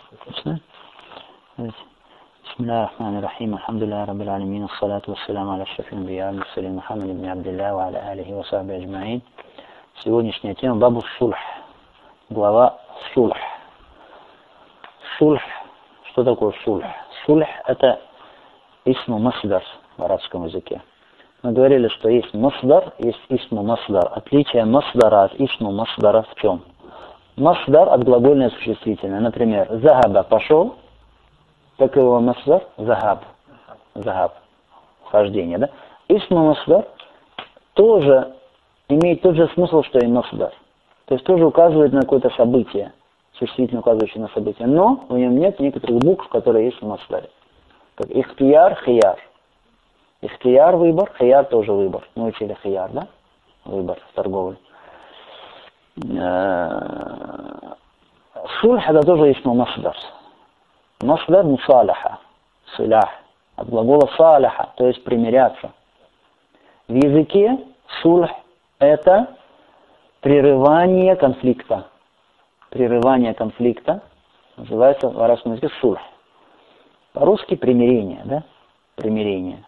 Отлично. Бисмиллахи рахмани рахим. Алхамдулиллахи раббил алямин. Ассалату вассаламу аля ашрафил анбия мурсалин Мухаммад ибн Абдилля ва аля алихи ва сахбихи аджмаин. Сегодняшняя тема бабу сульх. Глава сульх. Сульх. Что такое сульх? Сульх — это исму масдар в арабском языке. Мы говорили, что есть масдар, есть исму масдар. Отличие масдара от исму масдара в чем? Масдар от глагольное существительное. Например, захаба — пошел. Как его масдар? Захаб. Захаб. Хождение, да? Исму масдар тоже имеет тот же смысл, что и масдар. То есть тоже указывает на какое-то событие, существительно указывающее на событие. Но в нем нет некоторых букв, которые есть в масдаре. Как ихтияр, хияр. Ихтияр — выбор, хияр — тоже выбор. Мы учили хияр, да? Выбор в торговле. Сульх — это тоже исму масдар. Масдар мусалаха, сулях, от глагола салаха, то есть примиряться. В языке сульх — это прерывание конфликта. Прерывание конфликта называется в арабском языке сульх. По-русски примирение, да? Примирение.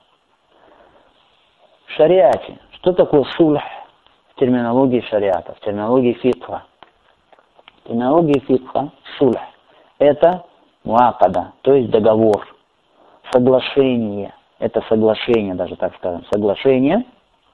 В шариате. Что такое сульх в терминологии шариата, в терминологии фикха? В терминологии фикха сульх — это муакада, то есть договор, соглашение. Это соглашение, даже так скажем, соглашение,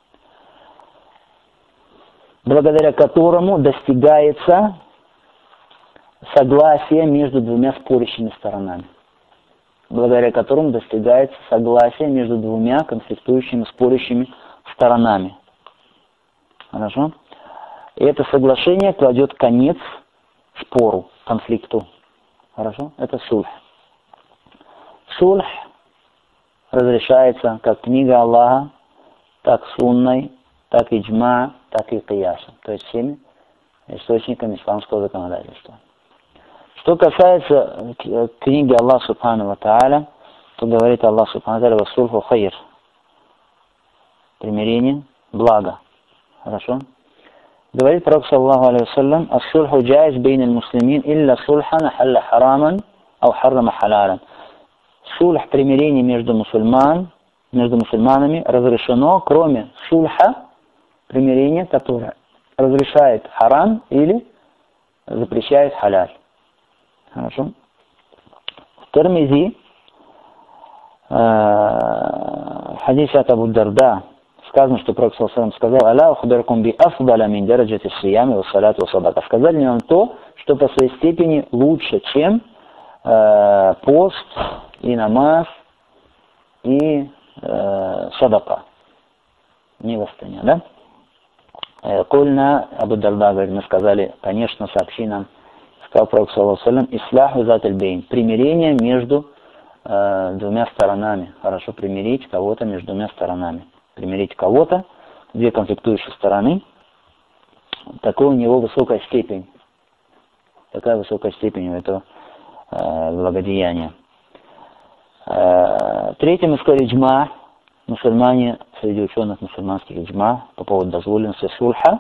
благодаря которому достигается согласие между двумя спорящими сторонами. Благодаря которому достигается согласие между двумя конфликтующими, спорящими сторонами. Хорошо? И это соглашение кладет конец спору, конфликту. Хорошо? Это сульх. Сульх разрешается как книга Аллаха, так сунной, так иджма, так и киясом. То есть всеми источниками исламского законодательства. Что касается книги Аллаха Субхану ва Тааля, то говорит Аллах Субхану ва Тааля: «Васульху хайр». Примирение, благо. Хорошо? Говорит Пророк саллаллаху алейхи вассалям: «Ас-сульху джаиз бейн аль-муслимин илля сульхан халла хараман ау харрама халалан». Сульх, примирение между мусульманами разрешено, кроме сульха, примирения, которое разрешает харам или запрещает халяль. Хорошо? В Тирмизи, хадисе от Абу Дарда, сказано, что Пророк саллаллаху алейхи ва саллям сказал: «Аля ухбиркум би афдаля мин дараджати ас-сиями ва салати ва садака». Сказали мне вам то, что по своей степени лучше, чем пост и намаз и садака. Милостыня, да? Кульна, Абу Дарда говорит, мы сказали: конечно, сообщи нам. Сказал Пророк саллаллаху алейхи ва саллям: «Исляху зат аль-бейн». Примирение между двумя сторонами. Хорошо примирить кого-то между двумя сторонами. Примирить кого-то, две конфликтующие стороны, такой у него высокая степень. Такая высокая степень у этого благодеяния. Третье, мы сказали иджма. Мусульмане, среди ученых мусульманских иджма по поводу дозволенности сульха.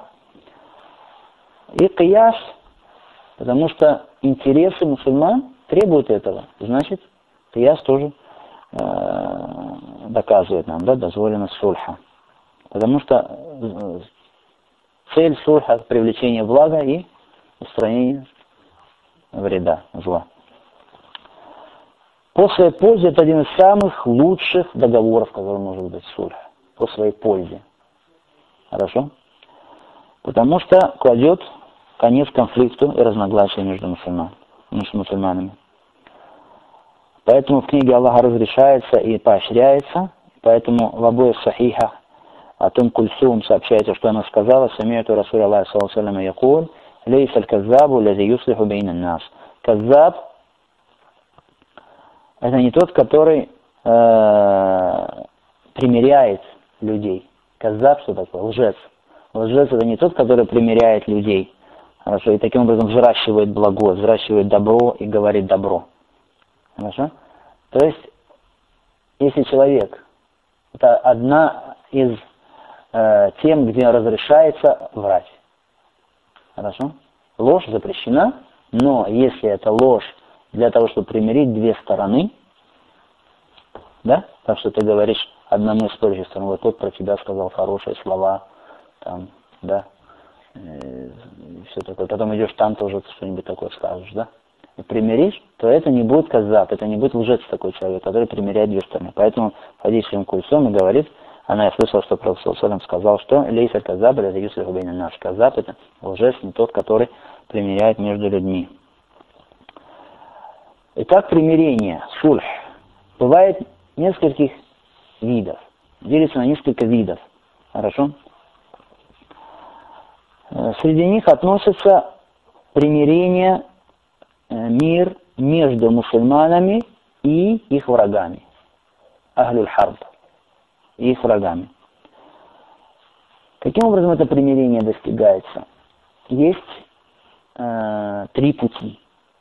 И кияс, потому что интересы мусульман требуют этого. Значит, кияс тоже доказывает нам, да, дозволенность сульха. Потому что цель сульха — это привлечение блага и устранение вреда, зла. По своей пользе это один из самых лучших договоров, который может быть сульх. По своей пользе. Хорошо? Потому что кладет конец конфликту и разногласию между мусульманами. Поэтому в книге Аллаха разрешается и поощряется. Поэтому в обоих сахихах о том Кульсум сообщается, что она сказала: «Сами'ту Расуля Аллахи саллаллаху алейхи ва саллям якуль, лейса аль-каззабу лази юслиху бейна ан-нас». Каззаб — это не тот, который примиряет людей. Каззаб — что такое? Лжец. Лжец — это не тот, который примиряет людей. Хорошо, и таким образом взращивает благо, взращивает добро и говорит добро. Хорошо? То есть, если человек — это одна из тем, где разрешается врать. Хорошо? Ложь запрещена, но если эта ложь для того, чтобы примирить две стороны, да, так что ты говоришь одному из спорящих сторон, вот тот про тебя сказал хорошие слова, там, да, все такое, потом идешь там тоже что-нибудь такое скажешь, да, и примиришь, то это не будет казаб, это не будет лжец такой человек, который примиряет две стороны. Поэтому хадис Ибн Кульсум и говорит, я слышал, что Пророк ﷺ сказал, что лейса казаб, наш казаб, это лжец, не тот, который примиряет между людьми. Итак, примирение, сульх, бывает нескольких видов, делится на несколько видов, хорошо? Среди них относится примирение, мир между мусульманами и их врагами, ахлюль харб, и их врагами. Каким образом это примирение достигается? Есть три пути.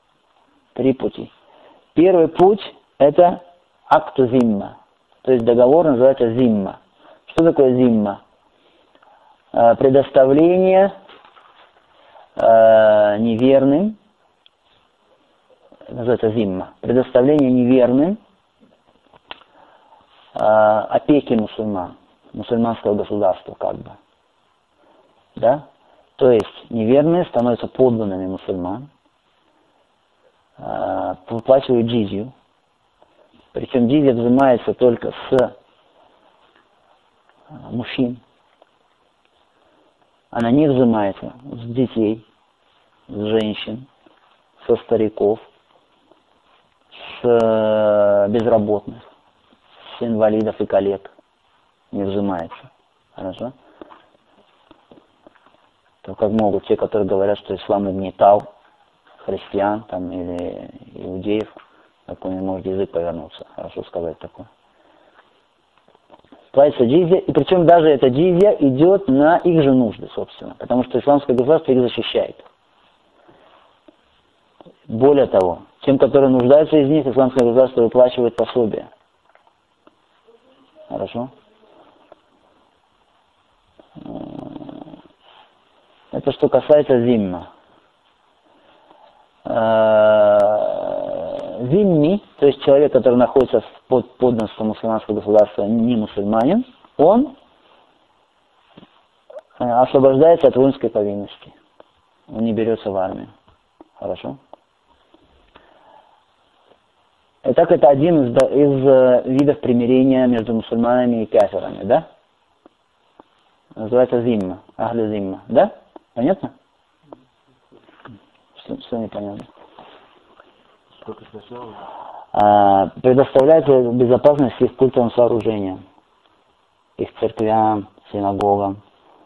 Первый путь – это акту зимма, то есть договор называется зимма. Что такое зимма? Предоставление неверным, называется зимма, предоставление неверным опеки мусульманского государства как бы. Да? То есть неверные становятся подданными мусульман, выплачивают джизью, причем джизья взимается только с мужчин, она не взимается с детей, с женщин, со стариков, с безработных, с инвалидов и коллег. Не взимается. Хорошо? То как могут те, которые говорят, что ислам угнетал христиан там, или иудеев, так у них может язык повернуться. Хорошо сказать такое. Платится джизья, и причем даже эта джизья идет на их же нужды, собственно, потому что исламское государство их защищает. Более того, тем, которые нуждаются из них, исламское государство выплачивает пособие. Хорошо? Это что касается зимма. Зимми, то есть человек, который находится под подданством мусульманского государства, не мусульманин, он освобождается от воинской повинности. Он не берется в армию. Хорошо? Итак, это один из видов примирения между мусульманами и кафирами, да? Называется зимма, ахлю зимма, да? Понятно? Что непонятно? Предоставляет безопасность их культовым сооружениям, их церквям, синагогам,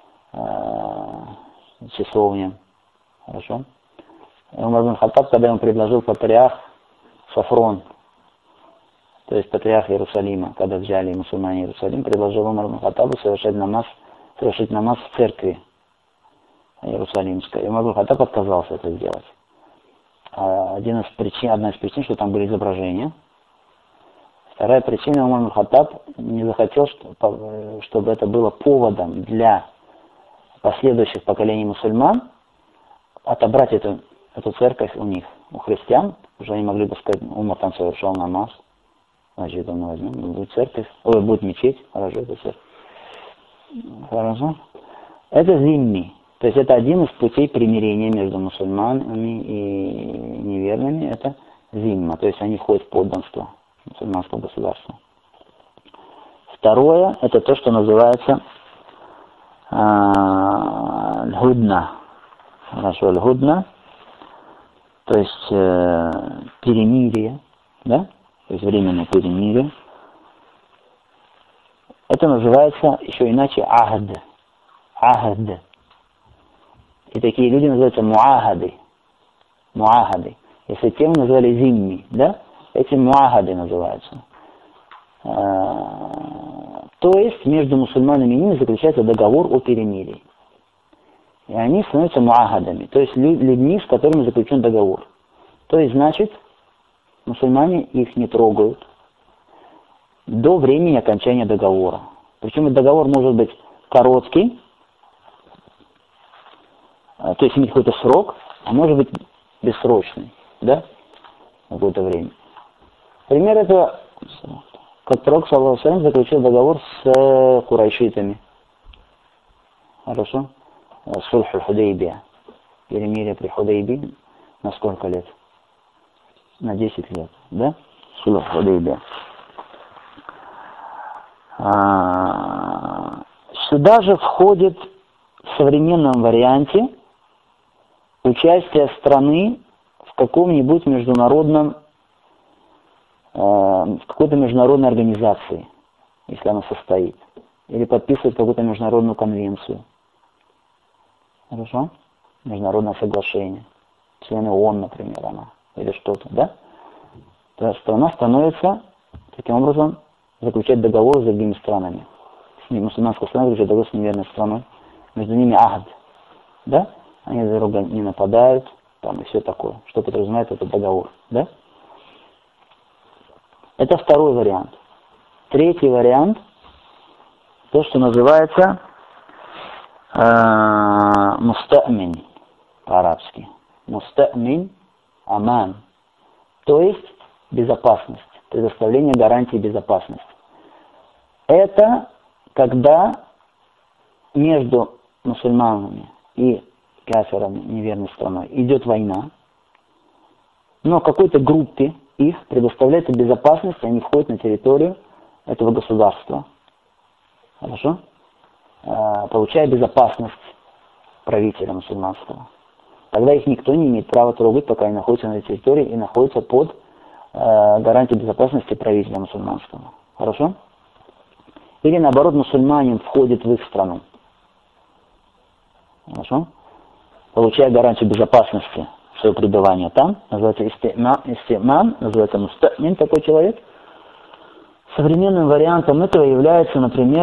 часовням. Хорошо? Умар ибн Хаттаб, когда ему предложил патриарх Сафрон, то есть патриарх Иерусалима, когда взяли мусульмане Иерусалим, предложил Умар ибн Хаттабу совершить намаз в церкви Иерусалимской. И Умар ибн Хаттаб отказался это сделать. Одна из причин, что там были изображения. Вторая причина, Умар ибн Хаттаб не захотел, чтобы это было поводом для последующих поколений мусульман отобрать эту церковь у них, у христиан. Уже они могли бы сказать, Умар там совершал намаз, значит, он возьмем, будет церковь, будет мечеть, хорошо, это церковь. Хорошо. Это зимми. То есть это один из путей примирения между мусульманами и неверными, это зимма, то есть они входят в подданство мусульманского государства. Второе, это то, что называется льгудна. Хорошо, льгудна, то есть перемирие, да, то есть временное перемирие. Это называется еще иначе ахд. Ахд. И такие люди называются муахады. Муахады. Если тем называли зимми, да, эти муахады называются. То есть между мусульманами и ними заключается договор о перемирии. И они становятся муахадами, то есть людьми, с которыми заключен договор. То есть, значит, мусульмане их не трогают до времени окончания договора. Причем этот договор может быть короткий, то есть иметь какой-то срок, а может быть бессрочный, да? какое-то время. Пример этого, как пророк саллаллаху алейхи ва саллям заключил договор с курайшитами. Хорошо? Сульх аль-Худейбия. Перемирие при Худейбии. На сколько лет? На 10 лет. Да? Сульх аль-Худейбия. Сюда же входит в современном варианте участие страны в каком-нибудь международном, в какой-то международной организации, если она состоит, или подписывает какую-то международную конвенцию. Хорошо? Международное соглашение. Члены ООН, например, она, или что-то, да? То есть страна становится, таким образом, заключать договор с другими странами. Мусульманская страна заключает договор с неверной страной. Между ними ахд. Да? Они друг друга не нападают, там и все такое. Что подразумевает этот договор. Да? Это второй вариант. Третий вариант, то, что называется мустамин по-арабски. Мустамин аман. То есть безопасность. Предоставление гарантии безопасности. Это когда между мусульманами и кафирами, неверной страной, идет война, но какой-то группе их предоставляется безопасность, и они входят на территорию этого государства. Хорошо? Получая безопасность правителя мусульманского. Тогда их никто не имеет права трогать, пока они находятся на территории и находятся под гарантией безопасности правителя мусульманского. Хорошо? Или наоборот, мусульманин входит в их страну. Хорошо? Получая гарантию безопасности своего пребывания там, называется истиман, называется мустамин, такой человек. Современным вариантом этого является, например,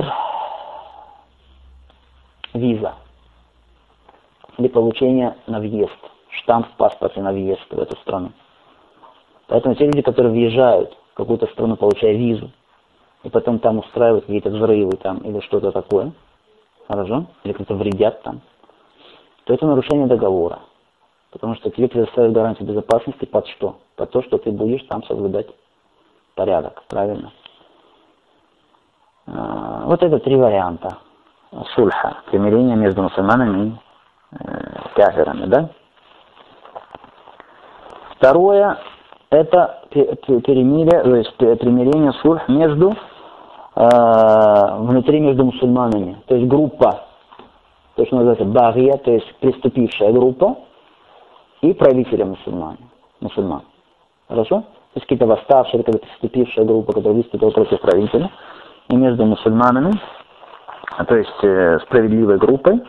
виза. Или получение на въезд, штамп в паспорте на въезд в эту страну. Поэтому те люди, которые въезжают в какую-то страну, получая визу, и потом там устраивают какие-то взрывы там, или что-то такое, хорошо, или как-то вредят там, то это нарушение договора. Потому что тебе предоставят гарантию безопасности под что? Под то, что ты будешь там соблюдать порядок, правильно? Вот это три варианта сульха, примирения между мусульманами и кафирами, да? Второе, это перемирие, то есть примирение сульх между внутри между мусульманами, то есть группа, то, что называется багия, то есть преступившая группа, и правителя мусульман. Хорошо? То есть какие-то восставшие, какая-то преступившая группа, которая выступила против правителя, и между мусульманами, то есть справедливой группой,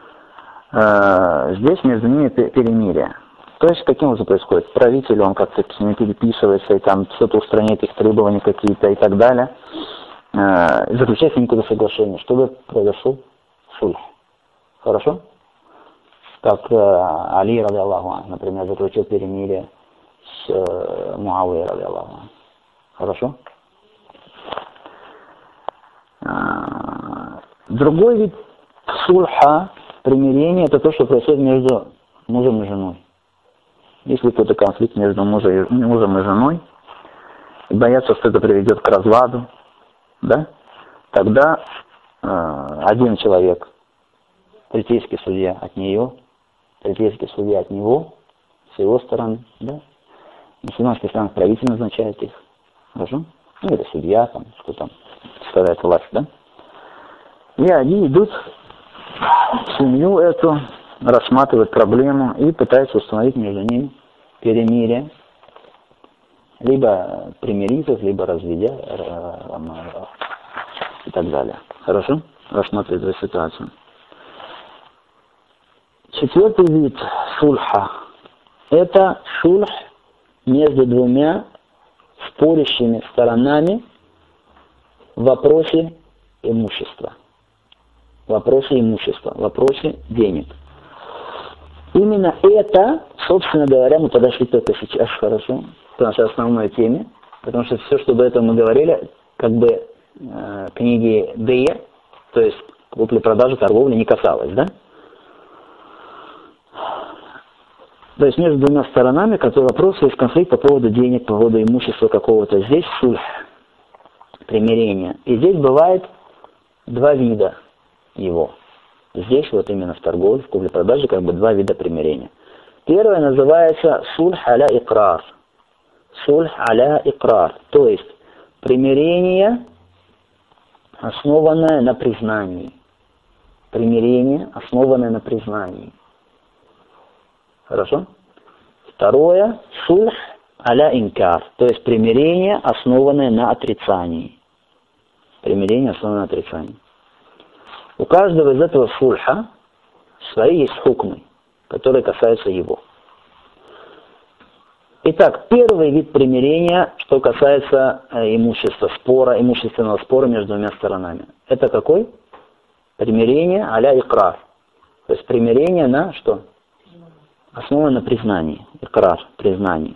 здесь между ними перемирие. То есть каким образом происходит? Правитель, он как-то с ними переписывается, и там что-то устраняет их требования какие-то и так далее. И заключает с ним какое-то соглашение, чтобы произошел сульх. Хорошо? Как Али, ради Аллаху, например, заключил перемирие с Муавией, ради Аллаху. Хорошо? Другой вид сульха, примирения, это то, что происходит между мужем и женой. Если какой-то конфликт между мужем и женой, и боятся, что это приведет к разладу, да, тогда один человек, третейский судья от нее, третейский судья от него, с его стороны, да, мусульманская страна правитель назначает их, хорошо? Ну, это судья, там, кто там представляет власть, да? И они идут в семью эту, рассматривают проблему и пытаются установить между ними перемирие, либо примирить их, либо разведя и так далее. Хорошо? Рассматривать эту ситуацию. Четвертый вид сульха – это сульх между двумя спорящими сторонами в вопросе имущества. В вопросе денег. Именно это, собственно говоря, мы подошли только сейчас, хорошо, к нашей основной теме, потому что все, что до этого мы говорили, как бы книги Бейя, то есть купли-продажи, торговли не касалось, да? То есть между двумя сторонами, которые вопросы есть конфликт по поводу денег, по поводу имущества какого-то. Здесь сульх, примирение. И здесь бывает два вида его. Здесь вот именно в торговле, в купле-продаже как бы два вида примирения. Первое называется сульх аля икрар. Сульх аля икрар. То есть примирение, основанное на признании. Примирение, основанное на признании. Хорошо? Второе, сульх аля инкар, то есть примирение, основанное на отрицании. Примирение, основанное на отрицании. У каждого из этого сульха свои есть хукмы, которые касаются его. Итак, первый вид примирения, что касается имущества, спора, имущественного спора между двумя сторонами. Это какой? Примирение аля икрар. То есть примирение на что? Основано на признании. Икрар, признание.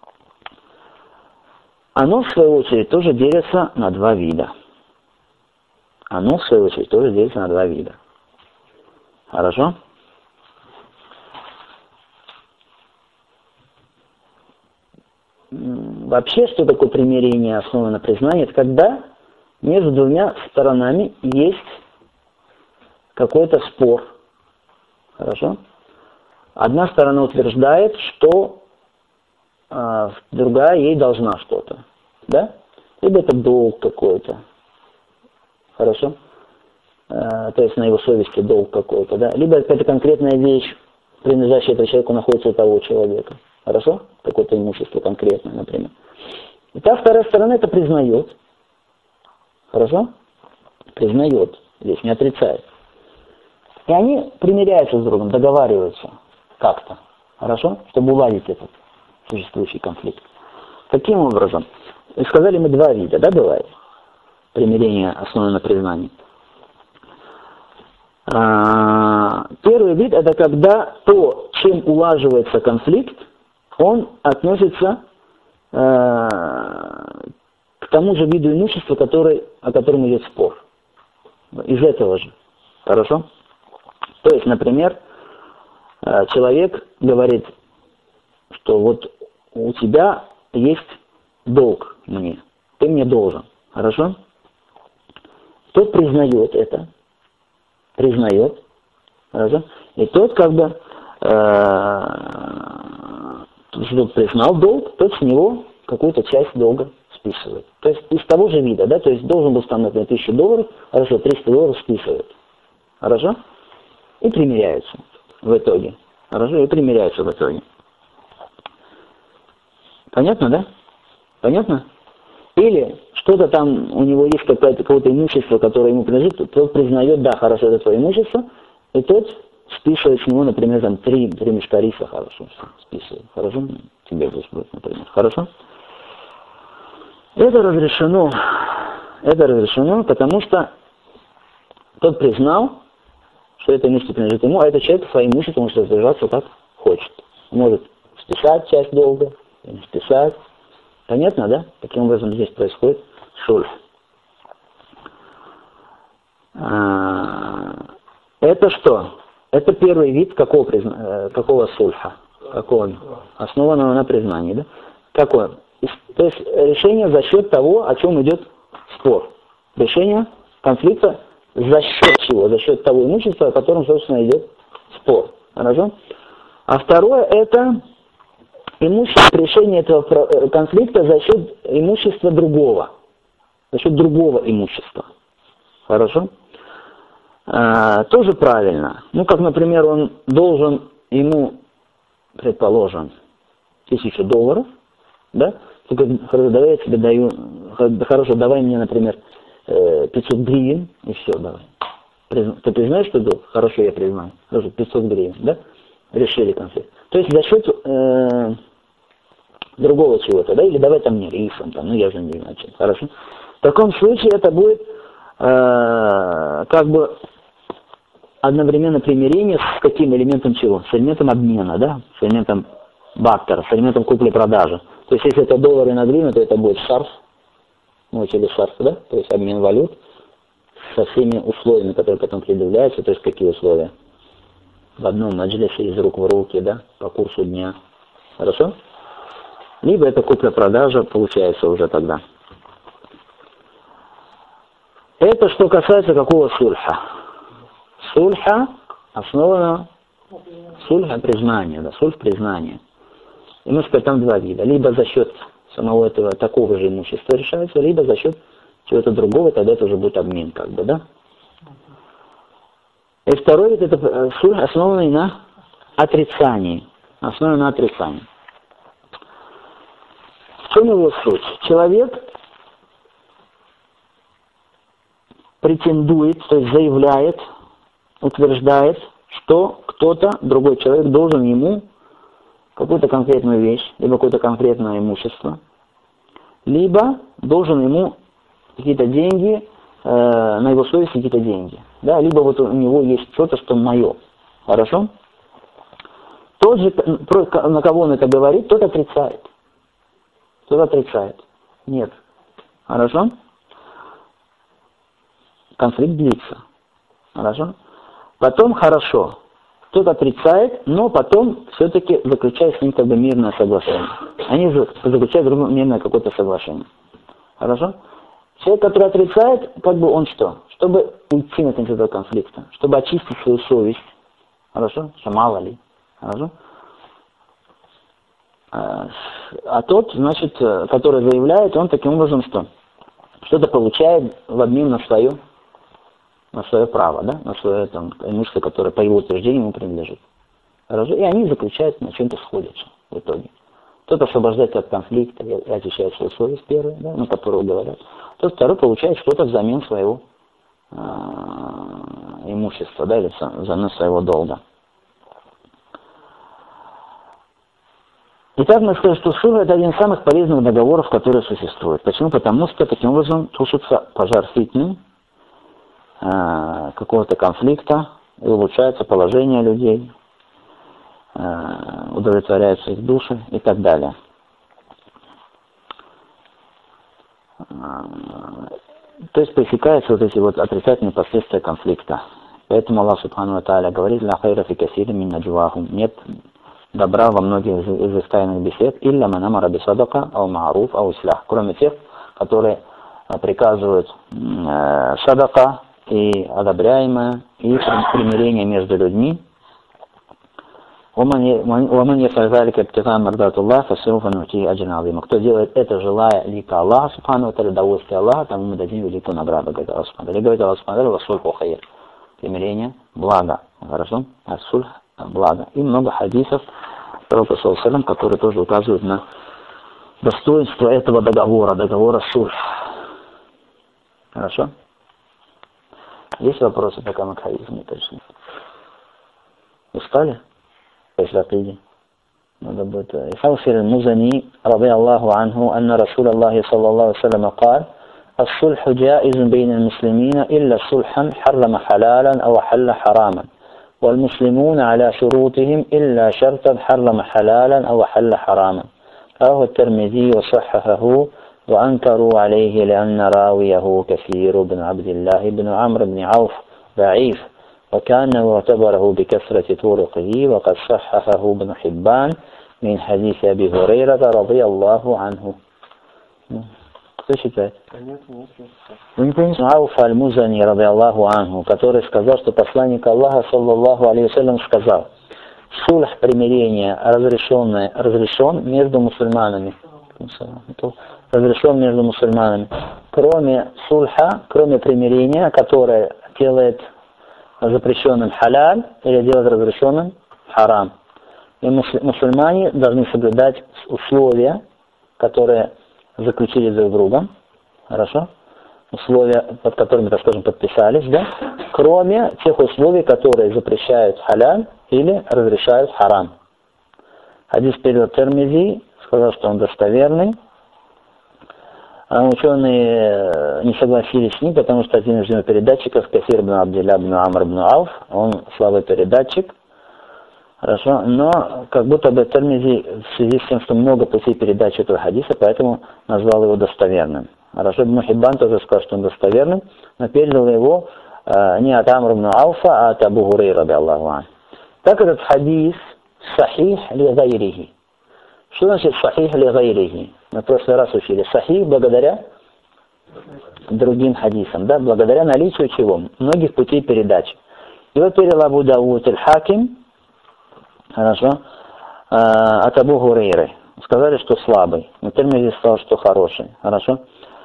Оно, в свою очередь, тоже делится на два вида. Оно, в свою очередь, тоже делится на два вида. Хорошо? Вообще, что такое примирение, основано на признании? Это когда между двумя сторонами есть какой-то спор. Хорошо? Одна сторона утверждает, что другая ей должна что-то. Да? Либо это долг какой-то. Хорошо? То есть на его совести долг какой-то. Да? Либо какая-то конкретная вещь, принадлежащая этому человеку, находится у того человека. Хорошо? Какое-то имущество конкретное, например. И та вторая сторона это признает. Хорошо? Признает. Здесь не отрицает. И они примиряются с другом, договариваются как-то. Хорошо? Чтобы уладить этот существующий конфликт. Каким образом? Сказали мы два вида, да, бывает? Примирение, основанное на признании. Первый вид это когда то, чем улаживается конфликт, он относится к тому же виду имущества, о котором идет спор. Из этого же. Хорошо? То есть, например, человек говорит, что вот у тебя есть долг мне, ты мне должен. Хорошо? Тот признает это. Признает. Хорошо? И тот как бы тот признал долг, тот с него какую-то часть долга списывает. То есть из того же вида, да, то есть должен был там, например, $1000, хорошо, $300 списывает. Хорошо? И примиряются в итоге. Хорошо? И примиряются в итоге. Понятно, да? Понятно? Или что-то там у него есть какое-то имущество, которое ему принадлежит, тот признает, да, хорошо, это твое имущество, и тот списывает с него, например, там 3 мешка риса, хорошо, списывает. Хорошо? Тебе будет, например. Хорошо? Это разрешено, потому что тот признал, что это имущество принадлежит ему, а этот человек своим имуществом может распоряжаться как хочет. Он может списать часть долга, не списать. Понятно, да? Таким образом здесь происходит сульх. Это что? Это первый вид какого сульха? Какого? Основанного на признании, да? Какой? То есть решение за счет того, о чем идет спор. Решение конфликта за счет чего? За счет того имущества, о котором, собственно, идет спор. Хорошо? А второе это решение этого конфликта за счет имущества другого. За счет другого имущества. Хорошо? Тоже правильно. Ну, как, например, он должен ему, предположим, $1000, да? Только, хорошо, давай я тебе даю, хорошо, давай мне, например, 500 гривен, и все, давай. Ты признаешь, что долг? Хорошо, я признаю. Хорошо, 500 гривен, да? Решили конфликт. То есть за счет другого чего-то, да? Или давай там мне рисом, там, ну я же не знаю, чем. Хорошо? В таком случае это будет как бы одновременно примирение с каким элементом чего? С элементом обмена, да? С элементом бартера, с элементом купли-продажи. То есть если это доллары на гривны, то это будет шарф, ну или шарф, да? То есть обмен валют со всеми условиями, которые потом предъявляются, то есть какие условия? в одном маджлисе из рук в руки, да, по курсу дня. Хорошо? Либо это купля-продажа получается уже тогда. Это что касается какого сульха. Сульха основано сульха признания, да, сульх признания. И мы сказали, там два вида. Либо за счет самого этого такого же имущества решается, либо за счет чего-то другого, тогда это уже будет обмен, как бы, да? И второй вид это сульх, основанный на отрицании. Основанный на отрицании. В чем его суть? Человек претендует, то есть заявляет, утверждает, что кто-то, другой человек, должен ему какую-то конкретную вещь, либо какое-то конкретное имущество, либо должен ему какие-то деньги, на его совести какие-то деньги. Да? Либо вот у него есть что-то, что мое. Хорошо? Тот же, на кого он это говорит, тот отрицает. Тот отрицает. Нет. Хорошо? Конфликт длится. Хорошо? Потом хорошо. Тот отрицает, но потом все-таки заключает с ним как бы мирное соглашение. Они заключают мирное какое-то соглашение. Хорошо? Человек, который отрицает, как бы он что? Чтобы уйти на этого конфликта, чтобы очистить свою совесть. Хорошо? Что мало ли. Хорошо? А тот, значит, который заявляет, он таким образом что? Что-то получает в обмен на свое право, да? На свое там, имущество, которое по его утверждению ему принадлежит. Хорошо? И они заключают, на чем-то сходятся в итоге. Тот освобождается от конфликта и очищает свою совесть первый, да, на которую говорят. Тот второй получает что-то взамен своего имущества, да, или взамен своего долга. Итак, мы сказали, что сульх — это один из самых полезных договоров, которые существуют. Почему? Потому что таким образом тушится пожар фитны, какого-то конфликта, и улучшается положение людей, удовлетворяются их души и так далее. То есть пресекаются вот эти вот отрицательные последствия конфликта. Поэтому Аллах Субхану ва Тааля говорит: «Ля хайра фи касирин мин наджвахум». Нет добра во многих из их тайных бесед, «илля ман амара би садака, ау мааруф, ау ислях», кроме тех, которые приказывают садака и одобряемое, и примирение между людьми. «Ваман яфаль залика ibтигаа мардат Аллах, фасауфа ну'тиhi аджран азима». Кто делает это, желая лика Аллаха Субхану ва Тааля, удовольствия Аллаха, тому мы дадим великую награду, говорит Аллах Субхану ва Тааля. Говорит Аллах Субхану ва Тааля: «Вассульху хайр». Примирение, благо. Хорошо? Ас-сульх, благо. И много хадисов пророка саллаллаху алейхи ва саллям, которые тоже указывают на достоинство этого договора сульх. Хорошо? Есть вопросы, пока мы к хадису не пришли? Устали? Пошли. Надо будет. Хаусир аль-Музани, ради Аллаху анху, анна Расул Аллахи саллаллаху алейхи ва саллям قال: الصلح جائز بين المسلمين إلا صلحا حرم حلالا أو حل حراما والمسلمون على شروطهم إلا شرطا حرم حلالا أو حل حراما. رواه الترمذي وصححه وأنكروا عليه لأن راويه كثير بن عبد الله بن عمرو بن عوف ضعيف وكان اعتبره بكثرة طرقه وقد صححه ابن حبان من حديث أبي هريرة رضي الله عنه. Кто считает? Ауф аль-Музани, ради Аллаху анху, который сказал, что посланник Аллаха, саллаллаху алейхи ва саллям, сказал: сульх, примирение, разрешен между мусульманами. Разрешен между мусульманами. Кроме сульха, кроме примирения, которое делает запрещенным халяль или делает разрешенным харам. И мусульмане должны соблюдать условия, которые заключили друг с другом, хорошо? Условия, под которыми, так скажем, подписались, да? Кроме тех условий, которые запрещают халяль или разрешают харам. Хадис перевел Термизи, сказал, что он достоверный. А ученые не согласились с ним, потому что один из его передатчиков, Касир ибн Абдилля ибн Амр ибн Ауф, он слабый передатчик. Хорошо, но как будто бы Термизи в связи с тем, что много путей передачи этого хадиса, поэтому назвал его достоверным. Хорошо, Ибн Хиббан тоже сказал, что он достоверным, но передал его не от Амр ибн Ауфа, а от Абу Гурейра, ради Аллаху анху. Так этот хадис сахих ли гайрихи. Что значит сахих ли гайрихи? Мы в прошлый раз учили. Сахих благодаря другим хадисам, да, благодаря наличию чего? Многих путей передачи. Его передал Абу Дауд аль-Хаким, хорошо, от Абу Гурейры. Сказали, что слабый. Но Тирмизи сказал, что хороший. Хорошо.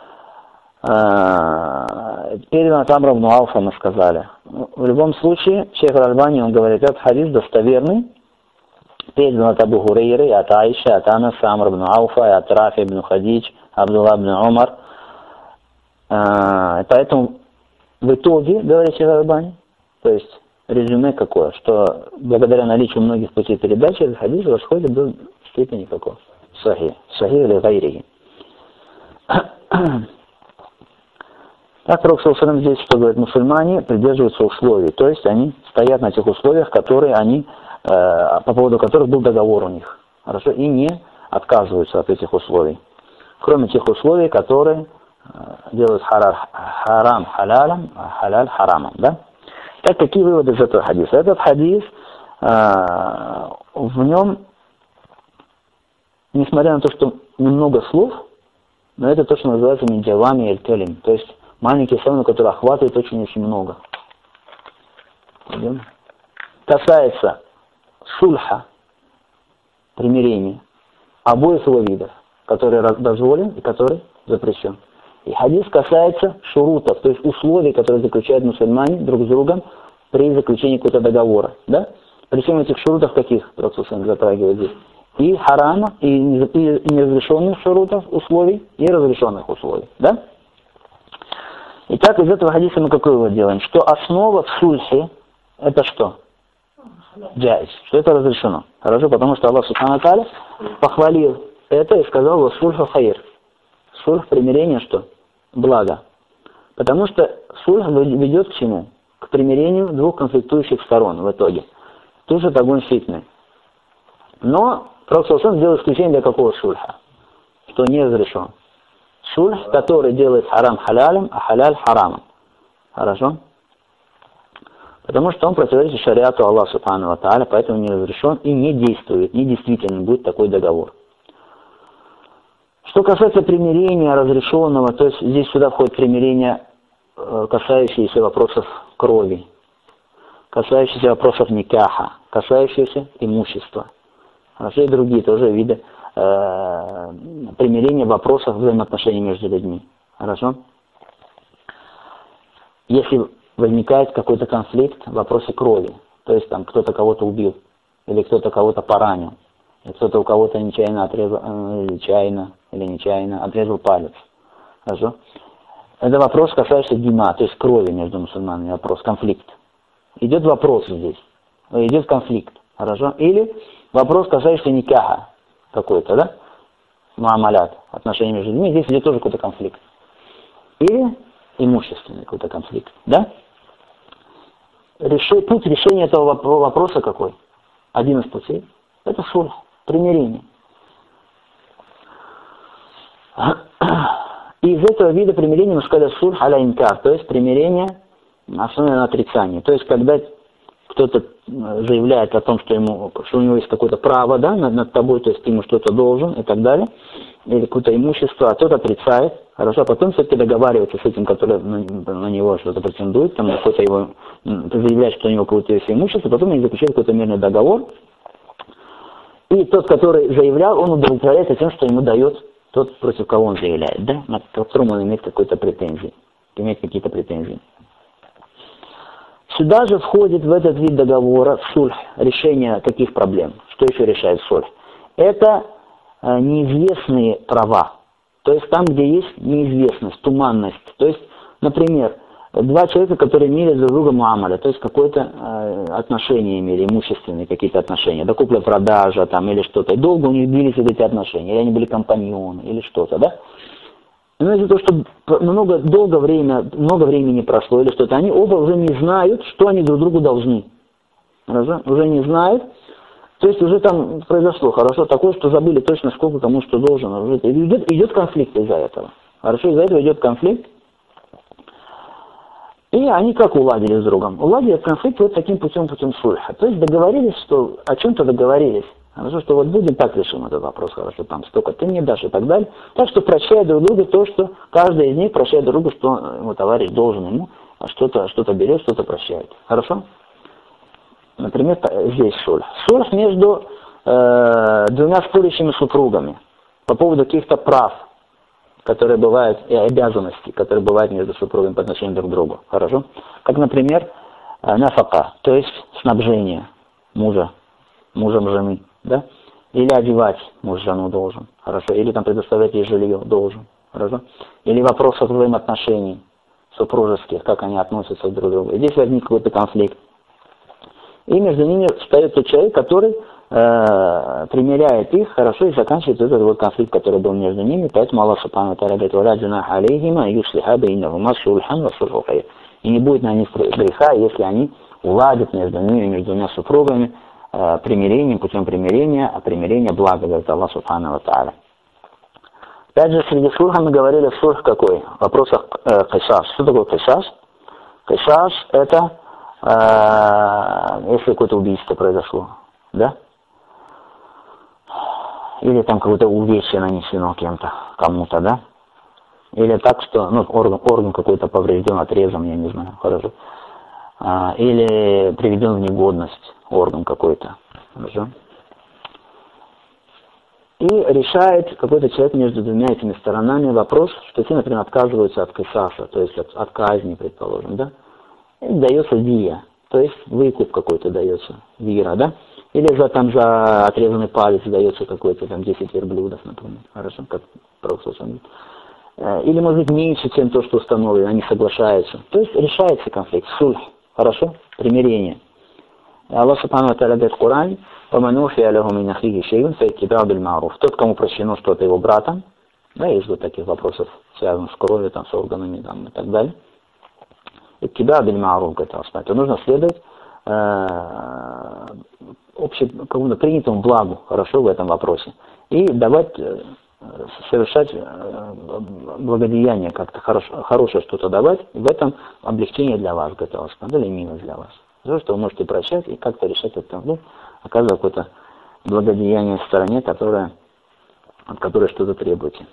Передан от Амра ибн Ауфа мы сказали. В любом случае, шейх Аль-Альбани, он говорит, этот хадис достоверный. Передан от Абу Гурейры, от Аиши, от Анаса, Амра ибн Ауфа, от Рафи ибн Хадидж, Абдулла ибн Умар. Поэтому в итоге, говорит шейх Аль-Альбани, то есть резюме какое, что благодаря наличию многих путей передачи этот хадис восходит до степени какого? Сахих. Сахих или гайрихи. Так, Пророк ﷺ здесь, что говорит, мусульмане придерживаются условий, то есть они стоят на тех условиях, которые они, по поводу которых был договор у них, хорошо, и не отказываются от этих условий, кроме тех условий, которые делают харам халялем, а халяль харамом, да? Так, какие выводы из этого хадиса? Этот хадис, в нем, несмотря на то, что немного слов, но это то, что называется минджавами эль-калим, то есть маленькие слова, которые охватывают очень-очень много. Идем. Касается сульха, примирения, обоих его видов, который дозволен и который запрещен. И хадис касается шурутов, то есть условий, которые заключают мусульмане друг с другом при заключении какого-то договора. Да? Причем этих шурутов каких Пророк затрагивает здесь? И харама, и неразрешенных шурутов, условий, и разрешенных условий. Да? Итак, из этого хадиса мы какой вывод делаем? Что основа в сульхе это что? Джайз, что это разрешено. Хорошо, потому что Аллах Субхану ва Тааля похвалил это и сказал во сульху хайр. Сульх, примирение, что? Благо. Потому что сульх ведет к чему? К примирению двух конфликтующих сторон в итоге. Тушит огонь фитны. Но Пророк ﷺ сделал исключение для какого сульха? Что не разрешен. Сульх, который делает харам халялем, а халяль харамом. Хорошо? Потому что он противоречит шариату Аллаха Субхану ва Тааля, поэтому не разрешен и не действует, не действительно будет такой договор. Что касается примирения разрешенного, то есть здесь сюда входит примирение, касающееся вопросов крови, касающееся вопросов никаха, касающееся имущества. Хорошо, и другие тоже виды примирения вопросов взаимоотношений между людьми. Хорошо? Если возникает какой-то конфликт в вопросе крови, то есть там кто-то кого-то убил, или кто-то кого-то поранил, или кто-то у кого-то нечаянно отрезал, или нечаянно отрезал палец. Хорошо? Это вопрос, касающийся дима, то есть крови между мусульманами, вопрос, конфликт. Идет вопрос здесь, идет конфликт. Хорошо? Или вопрос, касающийся никаха какой-то, да? Муамалят, отношения между людьми, здесь идет тоже какой-то конфликт. Или имущественный какой-то конфликт, да? Путь решения этого вопроса какой? Один из путей. Это сульх, примирение. И из этого вида примирения мы сказали сульх аля инкар, то есть примирение, основанное на отрицании. То есть когда кто-то заявляет о том, что у него есть какое-то право, да, над тобой, то есть ты ему что-то должен и так далее, или какое-то имущество, а тот отрицает, хорошо, а потом все-таки договаривается с этим, который на него что-то претендует, там какой-то его, заявляет, что у него какое-то есть имущество, потом они заключают какой-то мирный договор, и тот, который заявлял, он удовлетворяется тем, что ему дает тот, против кого он заявляет, да, на которому он имеет какую-то претензию, имеет какие-то претензии. Сюда же входит в этот вид договора сульх, решение каких проблем. Что еще решает сульх? Это неизвестные права. То есть там, где есть неизвестность, туманность. То есть, например, два человека, которые имели друг друга муамаля, то есть какое-то отношение имели, имущественные какие-то отношения, да, купля-продажа там или что-то. И долго у них длились эти отношения, или они были компаньоны, или что-то, да? Но из-за того, что много времени прошло или что-то, они оба уже не знают, что они друг другу должны. Хорошо? Уже не знают. То есть уже там произошло, хорошо, такое, что забыли точно, сколько кому что должен. Уже идет конфликт из-за этого. Хорошо, из-за этого идет конфликт. И они как уладили с другом? Уладили конфликт вот таким путем сульха. То есть договорились, что о чем-то договорились. Хорошо, что вот будем так решим этот вопрос, хорошо, там столько ты мне дашь и так далее. Так что прощают друг друга то, что каждый из них прощает друг другу, что ему товарищ должен ему, что-то берет, что-то прощает. Хорошо? Например, здесь сульх. Сульх между двумя спорящими супругами по поводу каких-то прав, которые бывают, и обязанностей, которые бывают между супругами по отношению друг к другу. Хорошо? Как, например, нафака, то есть снабжение мужем жены, да? Или одевать муж жену должен, хорошо? Или там предоставлять ей жилье должен, хорошо? Или вопрос о взаимоотношений супружеских, как они относятся друг к другу. И здесь возник какой-то конфликт. И между ними встает тот человек, который примиряет их, хорошо, и заканчивает этот вот конфликт, который был между ними. Поэтому Аллах Субхану ва Тааля говорит: «Валя джунаха алейхима юслиха бейнахума сульхан ва сульху хайр». И не будет на них греха, если они уладят между ними, между двумя супругами, примирением, путем примирения, а примирение благо, говорит Аллах Субхану ва Тааля. Опять же, среди сульха мы говорили, сульх какой? В вопросах кисас. Что такое кисас? Кисас — это если какое-то убийство произошло, да? Или там какое-то увечье нанесено кому-то, да? Или так, что орган какой-то поврежден, отрезан, я не знаю, хорошо. Или приведен в негодность орган какой-то, хорошо. И решает какой-то человек между двумя этими сторонами вопрос, что те, например, отказываются от кисаса, то есть от казни, предположим, да? И дается вия, то есть выкуп какой-то дается, вира, да? Или за отрезанный палец дается какой-то 10 верблюдов, например. Хорошо, как просто. Или, может быть, меньше, чем то, что установлено, они соглашаются. То есть решается конфликт, сульх, хорошо, примирение. Аллах Субхану ва Тааля говорит в Коране: «Ваман уфия лаху мин ахихи шейун фаттиба'у биль ма'руф». Тот, кому прощено что-то его братом, да, есть вот таких вопросов, связанных с кровью, там, с органами, там, и так далее. «Фаттиба'у биль ма'руф», говорит Аллах, то нужно следовать какому-то принятому благу, хорошо, в этом вопросе. И давать, совершать благодеяние, как-то хорошее что-то давать, и в этом облегчение для вас, говорит Аллах, или минус для вас. То, что вы можете прощать и как-то решать этот конфликт, оказывая какое-то благодеяние в стороне, от которой что-то требуете.